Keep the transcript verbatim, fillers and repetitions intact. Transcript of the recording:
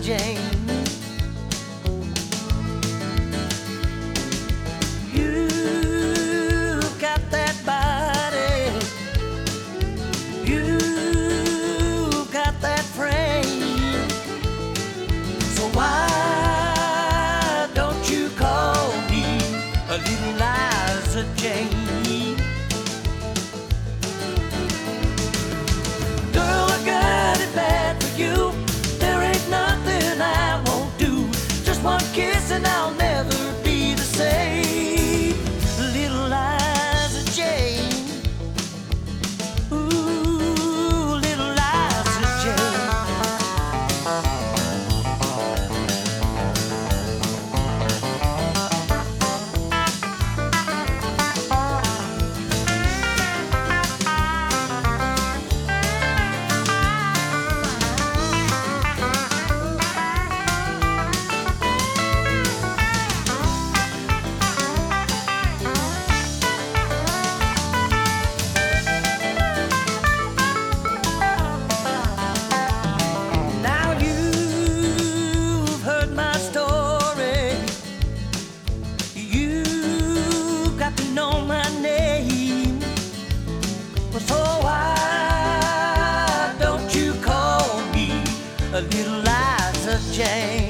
Jane. You've got that body, you've got that frame, so why don't you call me a little Liza Jane? Girl, I got it bad for you. There ain't nothing I won't do. Just one kiss and I'll never be the same. Little Liza Jane. Ooh, little Liza Jane. Now you've heard my story. You've got to know my name. So why don't you call me a little Liza Jane?